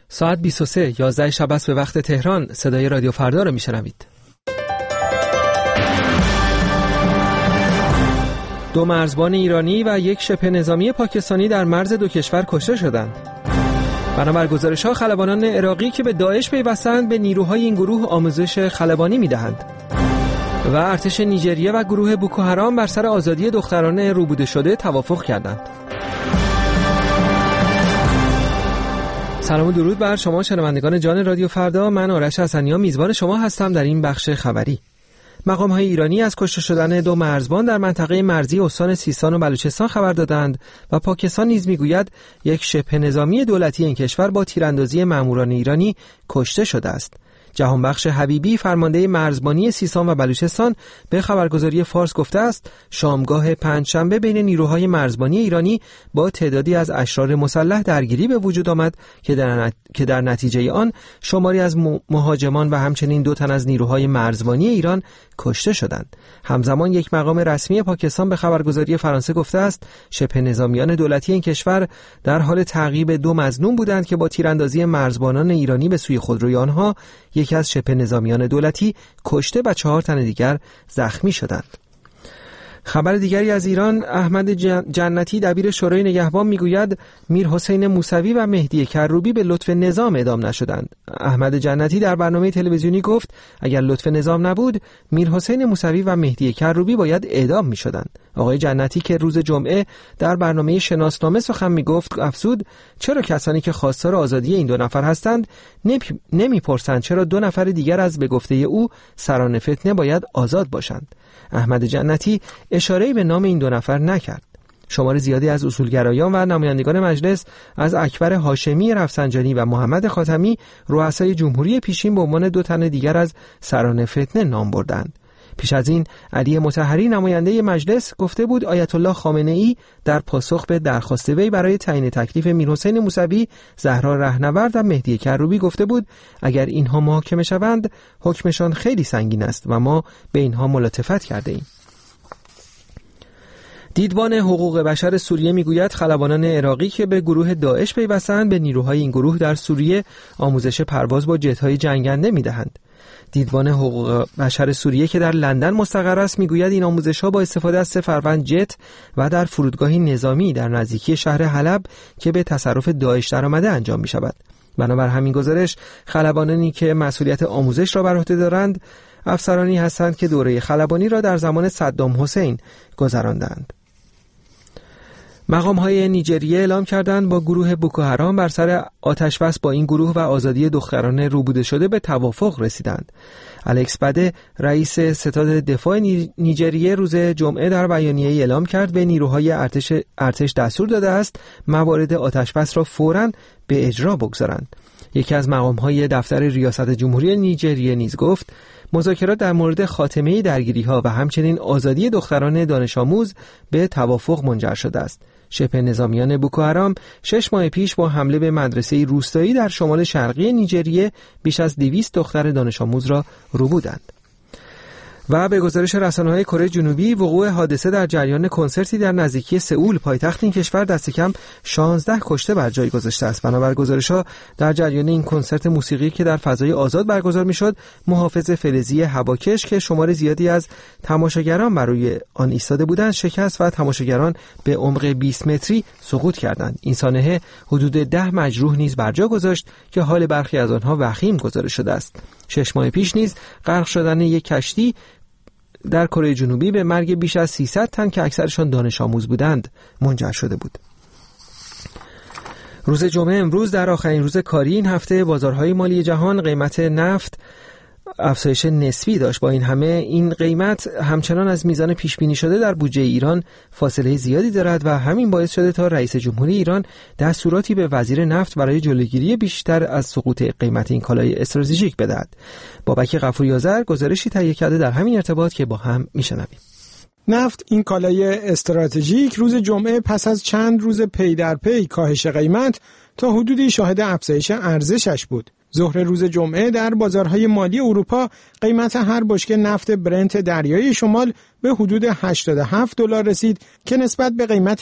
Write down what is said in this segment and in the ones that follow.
ساعت 23 11 شب است به وقت تهران. صدای رادیو فردا رو میشنوید. دو مرزبان ایرانی و یک شبه نظامی پاکستانی در مرز دو کشور کشته شدند. بنابر گزارش‌ها خلبانان عراقی که به داعش پیوستند به نیروهای این گروه آموزش خلبانی می‌دهند. و ارتش نیجریه و گروه بوکو حرام بر سر آزادی دختران روبوده شده توافق کردند. سلام و درود بر شما شنوندگان جان رادیو فردا. من آرش حسنی‌ها میزبان شما هستم در این بخش خبری. مقام‌های ایرانی از کشته شدن دو مرزبان در منطقه مرزی استان سیستان و بلوچستان خبر دادند و پاکستان نیز میگوید یک شبه نظامی دولتی این کشور با تیراندازی ماموران ایرانی کشته شده است. جهانبخش حبیبی فرمانده مرزبانی سیستان و بلوچستان به خبرگزاری فارس گفته است شامگاه پنجشنبه بین نیروهای مرزبانی ایرانی با تعدادی از اشرار مسلح درگیری به وجود آمد که در نتیجه آن شماری از مهاجمان و همچنین 2 تن از نیروهای مرزبانی ایران کشته شدند. همزمان یک مقام رسمی پاکستان به خبرگزاری فرانسه گفته است شبه نظامیان دولتی این کشور در حال تعقیب 2 مظنون بودند که با تیراندازی مرزبانان ایرانی به سوی خودروی آنها یکی از شبه نظامیان دولتی کشته و 4 تن دیگر زخمی شدند. خبر دیگری از ایران، احمد جنتی دبیر شورای نگهبان میگوید میر حسین موسوی و مهدی کروبی به لطف نظام اعدام نشدند. احمد جنتی در برنامه تلویزیونی گفت اگر لطف نظام نبود میر حسین موسوی و مهدی کروبی باید اعدام میشدند. آقای جنتی که روز جمعه در برنامه شناسنامه سخن میگفت افزود چرا کسانی که خواستار آزادی این 2 نفر هستند نمیپرسند چرا 2 نفر دیگر از به گفته او سران فتنه باید آزاد باشند. احمد جنتی اشاره‌ای به نام این 2 نفر نکرد. شمار زیادی از اصولگرایان و نمایندگان مجلس از اکبر هاشمی رفسنجانی و محمد خاتمی رؤسای جمهوری پیشین به عنوان 2 تن دیگر از سران فتنه نام بردند. پیش از این علی مطهری نماینده مجلس گفته بود آیت الله خامنه‌ای در پاسخ به درخواست وی برای تعیین تکلیف میرحسین موسوی، زهرا رهنورد و مهدی کروبی گفته بود اگر اینها محاکمه شوند حکمشان خیلی سنگین است و ما به اینها ملاطفت کرده ایم. دیدبان حقوق بشر سوریه میگوید خلبانان عراقی که به گروه داعش پیوستند به نیروهای این گروه در سوریه آموزش پرواز با جت‌های جنگنده میدهند. دیدبان حقوق بشر سوریه که در لندن مستقر است میگوید این آموزش‌ها با استفاده از 3 فروند جت و در فرودگاهی نظامی در نزدیکی شهر حلب که به تصرف داعش درآمده انجام می‌شود. بنابر همین گزارش خلبانانی که مسئولیت آموزش را بر عهده دارند افسرانی هستند که دوره خلبانی را در زمان صدام حسین گذراندند. مقام‌های نیجریه اعلام کردند با گروه بوکو حرام بر سر آتش‌بس با این گروه و آزادی دختران روبوده شده به توافق رسیدند. الکس بده رئیس ستاد دفاع نیجریه روز جمعه در بیانیه‌ای اعلام کرد به نیروهای ارتش دستور داده است موارد آتش‌بس را فوراً به اجرا بگذارند. یکی از مقام‌های دفتر ریاست جمهوری نیجریه نیز گفت مذاکرات در مورد خاتمه درگیری‌ها و همچنین آزادی دختران دانش آموز به توافق منجر شده است. شبه نظامیان بوکو حرام 6 ماه پیش با حمله به مدرسه روستایی در شمال شرقی نیجریه بیش از 200 دختر دانش آموز را ربودند. و به گزارش رسانه‌های کره جنوبی وقوع حادثه در جریان کنسرتی در نزدیکی سئول پایتخت این کشور دست کم 16 کشته بر جای گذاشته است. بنابر گزارش‌ها در جریان این کنسرت موسیقی که در فضای آزاد برگزار می‌شد محافظ فلزی هواکش که شمار زیادی از تماشاگران برای آن ایستاده بودند شکست و تماشاگران به عمق 20 متری سقوط کردند. این سانحه حدود 10 مجروح نیز بر جا گذاشت که حال برخی از آنها وخیم گزارش شده است. 6 ماه پیش نیز غرق شدن یک کشتی در کره جنوبی به مرگ بیش از 300 تن که اکثرشان دانش آموز بودند منجر شده بود. روز جمعه امروز در آخرین روز کاری این هفته بازارهای مالی جهان قیمت نفت افزایش نسبی داشت. با این همه این قیمت همچنان از میزان پیش بینی شده در بودجه ایران فاصله زیادی دارد و همین باعث شده تا رئیس جمهوری ایران دستوراتی به وزیر نفت برای جلوگیری بیشتر از سقوط قیمت این کالای استراتژیک بدهد. بابک غفوری آذر گزارشی تهیه کرده در همین ارتباط که با هم میشنویم. نفت، این کالای استراتژیک، روز جمعه پس از چند روز پی در پی کاهش قیمت تا حدودی شاهد افزایش ارزشش بود. ظهر روز جمعه در بازارهای مالی اروپا قیمت هر بشکه نفت برنت دریایی شمال به حدود $87 رسید که نسبت به قیمت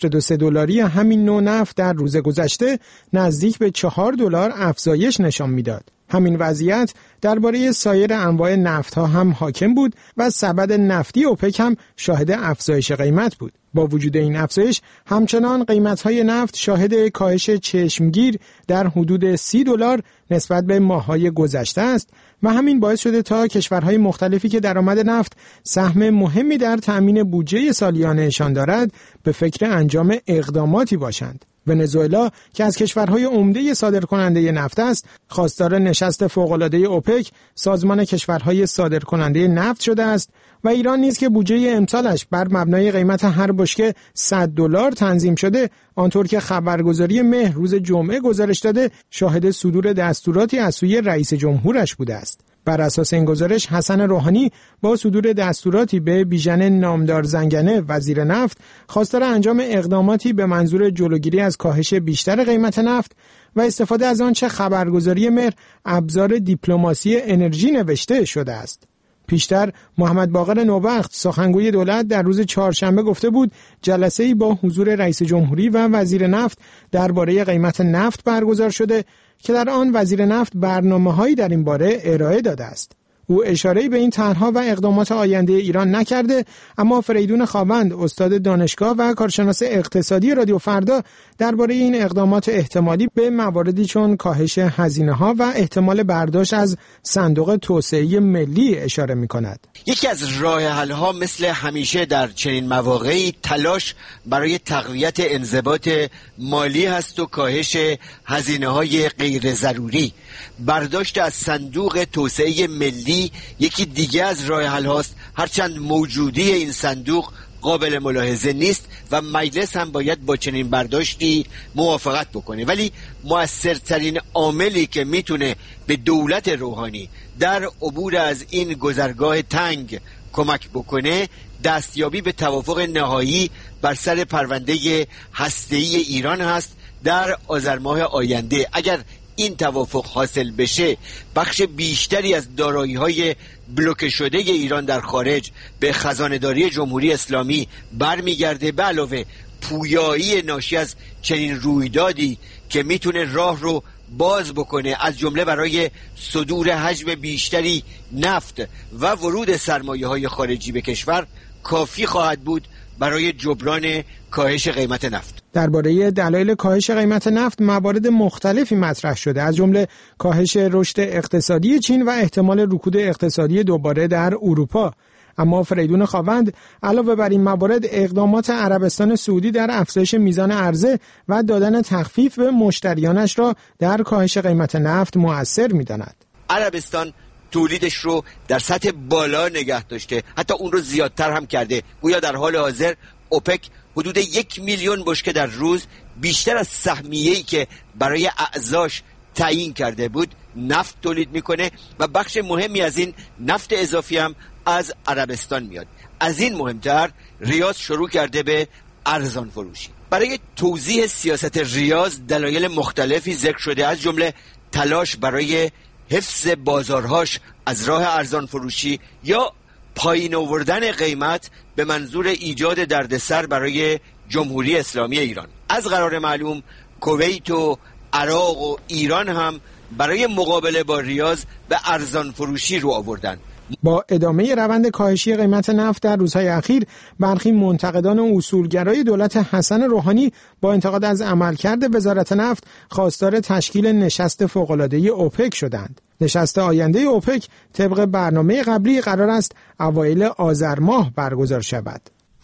$83 همین نوع نفت در روز گذشته نزدیک به $4 افزایش نشان میداد. همین وضعیت درباره سایر انواع نفت‌ها هم حاکم بود و سبد نفتی اوپک هم شاهد افزایش قیمت بود. با وجود این افزایش همچنان قیمت‌های نفت شاهد کاهش چشمگیر در حدود $30 نسبت به ماه‌های گذشته است و همین باعث شده تا کشورهای مختلفی که درآمد نفت سهم مهمی در تأمین بودجه سالیانه‌شان دارد به فکر انجام اقداماتی باشند. ونزوئلا که از کشورهای عمده صادرکننده نفت است، خواستار نشست فوق‌العاده اوپک، سازمان کشورهای صادرکننده نفت شده است و ایران نیز که بودجه امسالش بر مبنای قیمت هر بشکه $100 تنظیم شده، آنطور که خبرگزاری مهر روز جمعه گزارش داده، شاهد صدور دستوراتی از سوی رئیس جمهورش بوده است. بر اساس این گزارش حسن روحانی با صدور دستوراتی به بیژن نامدار زنگنه وزیر نفت خواستار انجام اقداماتی به منظور جلوگیری از کاهش بیشتر قیمت نفت و استفاده از آنچه خبرگزاری مهر ابزار دیپلماسی انرژی نوشته شده است. پیشتر محمد باقر نوبخت سخنگوی دولت در روز چهارشنبه گفته بود جلسه‌ای با حضور رئیس جمهوری و وزیر نفت درباره قیمت نفت برگزار شده که در آن وزیر نفت برنامه‌هایی در این باره ارائه داده است. او اشاره‌ای به این طرح‌ها و اقدامات آینده ایران نکرده، اما فریدون خاوند استاد دانشگاه و کارشناس اقتصادی رادیو فردا درباره این اقدامات احتمالی به مواردی چون کاهش هزینه‌ها و احتمال برداشت از صندوق توسعه ملی اشاره می‌کند. یکی از راه‌حل‌ها مثل همیشه در چنین مواقعی تلاش برای تقویت انضباط مالی هست و کاهش هزینه‌های غیر ضروری. برداشت از صندوق توسعه ملی یکی دیگه از راه حل هاست، هرچند موجودی این صندوق قابل ملاحظه نیست و مجلس هم باید با چنین برداشتی موافقت بکنه، ولی مؤثرترین عاملی که میتونه به دولت روحانی در عبور از این گذرگاه تنگ کمک بکنه دستیابی به توافق نهایی بر سر پرونده هسته‌ای ایران هست در آذر ماه آینده. اگر این توافق حاصل بشه بخش بیشتری از دارایی‌های بلوکه شده ایران در خارج به خزانه‌داری جمهوری اسلامی برمیگرده، به علاوه پویایی ناشی از چنین رویدادی که میتونه راه رو باز بکنه از جمله برای صدور حجم بیشتری نفت و ورود سرمایه‌های خارجی به کشور کافی خواهد بود برای جبران کاهش قیمت نفت. درباره دلایل کاهش قیمت نفت موارد مختلفی مطرح شده، از جمله کاهش رشد اقتصادی چین و احتمال رکود اقتصادی دوباره در اروپا. اما فریدون خاوند علاوه بر این موارد اقدامات عربستان سعودی در افزایش میزان عرضه و دادن تخفیف به مشتریانش را در کاهش قیمت نفت مؤثر می‌داند. عربستان تولیدش رو در سطح بالا نگه داشته، حتی اون رو زیادتر هم کرده. گویا در حال حاضر اوپک حدود 1 میلیون بشکه در روز بیشتر از سهمیه‌ای که برای اعضاش تعیین کرده بود نفت تولید میکنه و بخش مهمی از این نفت اضافی هم از عربستان میاد. از این مهمتر ریاض شروع کرده به ارزان فروشی. برای توضیح سیاست ریاض دلایل مختلفی ذکر شده، از جمله تلاش برای حفظ بازارهاش از راه ارزان فروشی یا پایین آوردن قیمت به منظور ایجاد دردسر برای جمهوری اسلامی ایران. از قرار معلوم کویت و عراق و ایران هم برای مقابله با ریاض به ارزان فروشی رو آوردن. با ادامه روند کاهشی قیمت نفت در روزهای اخیر، برخی منتقدان و اصولگرای دولت حسن روحانی با انتقاد از عملکرد وزارت نفت خواستار تشکیل نشست فوق‌العاده اوپک شدند. نشست آینده اوپک طبق برنامه قبلی قرار است اوایل آذر ماه برگزار شود.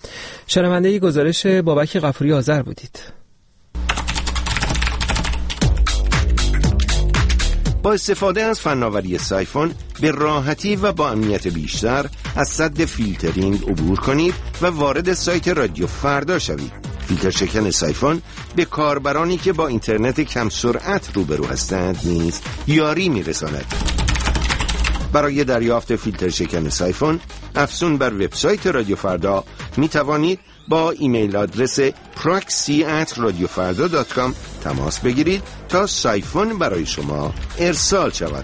شنونده گزارش بابک غفوری آذر بودید. با استفاده از فناوری سایفون به راحتی و با امنیت بیشتر از سد فیلترینگ عبور کنید و وارد سایت رادیو فردا شوید. فیلتر شکن سایفون به کاربرانی که با اینترنت کم سرعت روبرو هستند نیز یاری می‌رساند. برای دریافت فیلتر شکن سایفون افزون بر وبسایت رادیو فردا می توانید با ایمیل آدرس proxy@radiofarda.com تماس بگیرید تا سایفون برای شما ارسال شود.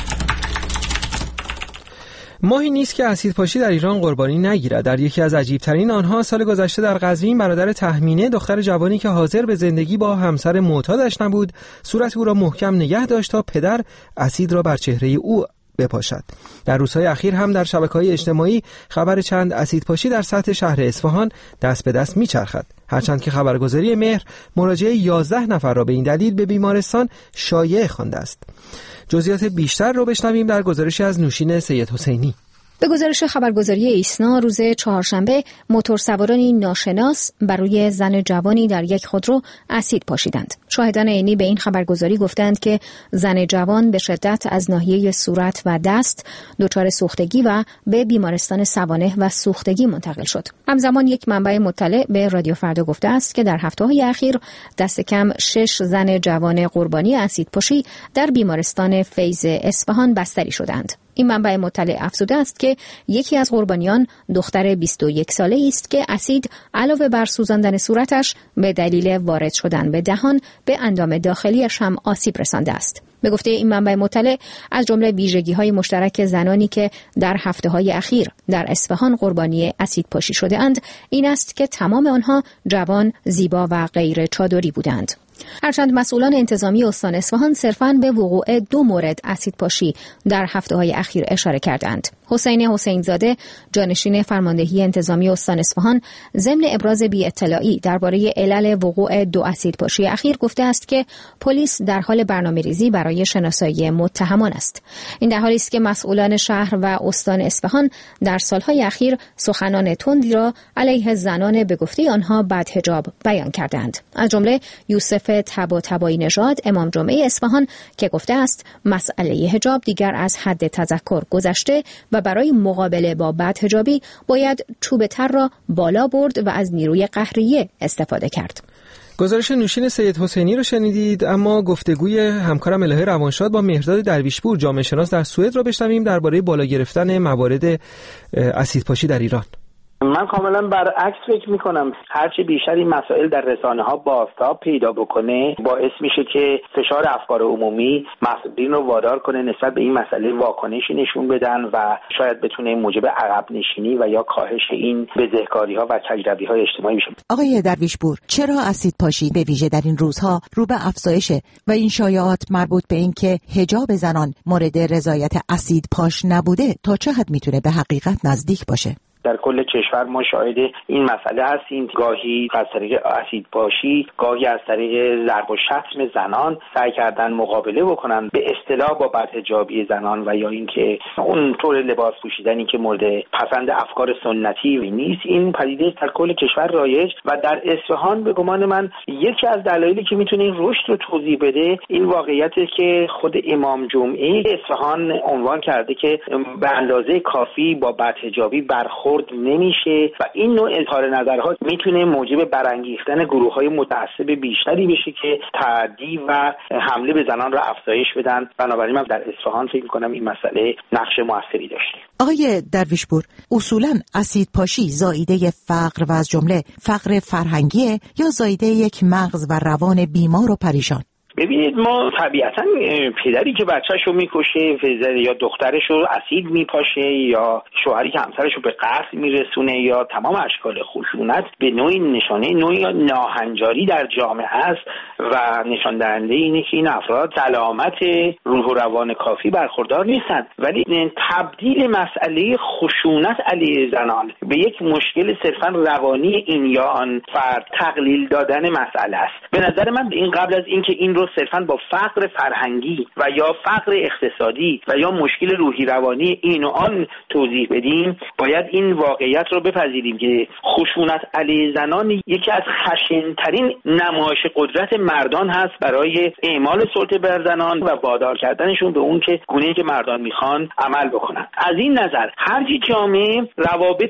ماهی نیست که اسیدپاشی در ایران قربانی نگیرد. در یکی از عجیب‌ترین آنها سال گذشته در قزوین برادر تهمینه، دختر جوانی که حاضر به زندگی با همسر معتادش نبود، صورت او را محکم نگه داشت تا پدر اسید را بر چهره او بپاشد. در روزهای اخیر هم در شبکه‌های اجتماعی خبر چند اسیدپاشی در سطح شهر اصفهان دست به دست می‌چرخد، هرچند که خبرگزاری مهر مراجعه 11 نفر را به این دلیل به بیمارستان شایعه خوانده است. جزئیات بیشتر رو بشنویم در گزارشی از نوشین سید حسینی. به گزارش خبرگزاری ایسنا روز چهارشنبه موتورسوارانی ناشناس بر روی زن جوانی در یک خودرو اسید پاشیدند. شاهدان عینی به این خبرگزاری گفتند که زن جوان به شدت از ناحیه صورت و دست دچار سوختگی و به بیمارستان سوانح و سوختگی منتقل شد. همزمان یک منبع مطلع به رادیو فردا گفته است که در هفته‌های اخیر دست کم 6 زن جوان قربانی اسیدپاشی در بیمارستان فیض اصفهان بستری شدند. این منبع مطلع افزوده است که یکی از قربانیان دختر 21 ساله‌ای است که اسید علاوه بر سوزاندن صورتش به دلیل وارد شدن به دهان به اندام داخلیش هم آسیب رسانده است. به گفته این منبع مطلع، از جمله ویژگی‌های مشترک زنانی که در هفته‌های اخیر در اصفهان قربانی اسیدپاشی شده‌اند این است که تمام آنها جوان، زیبا و غیر چادری بودند. هرچند مسئولان انتظامی استان اصفهان صرفاً به وقوع 2 مورد اسیدپاشی در هفته‌های اخیر اشاره کردند. حسین حسین‌زاده، جانشین فرماندهی انتظامی استان اصفهان، ضمن ابراز بی‌اطلاعی درباره علل وقوع 2 اسیدپاشی اخیر گفته است که پلیس در حال برنامه‌ریزی برای شناسایی متهمان است. این در حالی است که مسئولان شهر و استان اصفهان در سالهای اخیر سخنان تندی را علیه زنان به گفته آنها بدحجاب بیان کردند. از جمله یوسف طباطبایی نژاد، امام جمعه اصفهان، که گفته است مسئله حجاب دیگر از حد تذکر گذشته و برای مقابله با بدحجابی باید چوب تر را بالا برد و از نیروی قهریه استفاده کرد. گزارش نوشین سید حسینی رو شنیدید. اما گفتگوی همکارم الهه روانشاد با مهرداد درویشپور، جامعه شناس در سوئد، را بشنویم درباره بالا گرفتن موارد اسیدپاشی در ایران. من کاملا برعکس فکر میکنم. هرچی بیشتر این مسائل در رسانه‌ها بازتاب پیدا بکنه باعث میشه که فشار افکار عمومی مسئولین رو وادار کنه نسبت به این مسئله واکنشی نشون بدن و شاید بتونه موجب عقب نشینی و یا کاهش این بزهکاری‌ها و تجربی‌های اجتماعی بشه. آقای درویشپور، چرا اسیدپاشی به ویژه در این روزها رو به افزایشه و این شایعات مربوط به این که حجاب زنان مورد رضایت اسیدپاش نبوده تا چه حد میتونه به حقیقت نزدیک باشه؟ در کل کشور ما شاهد این مسئله هستیم. گاهی از طریق اسیدپاشی، گاهی از طریق ضرب و شتم زنان سعی کردن مقابله بکنن به اصطلاح با بدحجابی زنان و یا اینکه اون طور لباس پوشیدنی که مورد پسند افکار سنتی نیست. این پدیده در کل کشور رایج و در اصفهان به گمان من یکی از دلایلی که میتونه این رشد رو توضیح بده این واقعیته که خود امام جمعه اصفهان عنوان کرده که به اندازه کافی با بدحجابی برخورد نمیشه و این نوع اظهار نظرها میتونه موجب برانگیختن گروه‌های متعصب بیشتری بشه که تعدی و حمله به زنان را افزایش بدن. بنابراین من در اصفهان فکر می‌کنم این مسئله نقش موثری داشته. آقای درویشپور، اصولاً اسیدپاشی زاییده فقر و از جمله فقر فرهنگیه یا زاییده یک مغز و روان بیمار و پریشان؟ ببینید، ما طبیعتاً پدری که بچه‌شو میکشه یا دخترشو اسید میپاشه یا شوهری که همسرشو به قتل میرسونه یا تمام اشکال خشونت به نوعی نشانه نوعی ناهنجاری در جامعه است و نشان دهنده اینه که این افراد سلامت روح و روان کافی برخوردار نیستند. ولی تبدیل مسئله خشونت علیه زنان به یک مشکل صرفاً روانی این یا آن فرد تقلیل دادن مسئله است. به نظر من این قبل از اینکه این رو صرفاً با فقر فرهنگی و یا فقر اقتصادی و یا مشکل روحی روانی این و آن توضیح بدیم، باید این واقعیت رو بپذیریم که خشونت علیه زنان یکی از خشن‌ترین نمایش قدرت مردان هست برای اعمال سلطه بر زنان و وادار کردنشون به اون که گونه‌ای که مردان میخوان عمل بکنن. از این نظر هر جامعه روابطش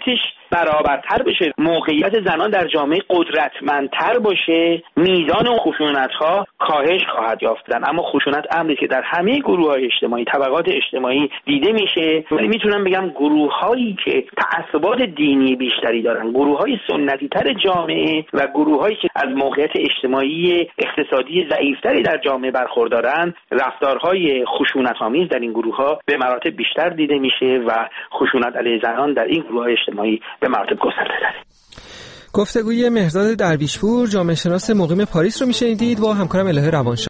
برابرتر بشه، موقعیت زنان در جامعه قدرتمندتر باشه، میزان خشونت‌ها کاهش خواهد یافت. اما خشونت امری که در همه گروه‌های اجتماعی، طبقات اجتماعی دیده میشه. ولی میتونم بگم گروه‌هایی که تعصبات دینی بیشتری دارن، گروه‌های سنتی‌تر جامعه و گروه‌هایی که از موقعیت اجتماعی اقتصادی ضعیف‌تری در جامعه برخوردارن، رفتارهای خشونت‌آمیز در این گروه‌ها به مراتب بیشتر دیده میشه و خشونت علیه زنان در این گروه‌های اجتماعی به مراتب گسترده‌تره. گفتگوی مهرداد درویشپور، جامعه شناس مقیم پاریس رو میشنیدید با همکارم الهه روانشناس.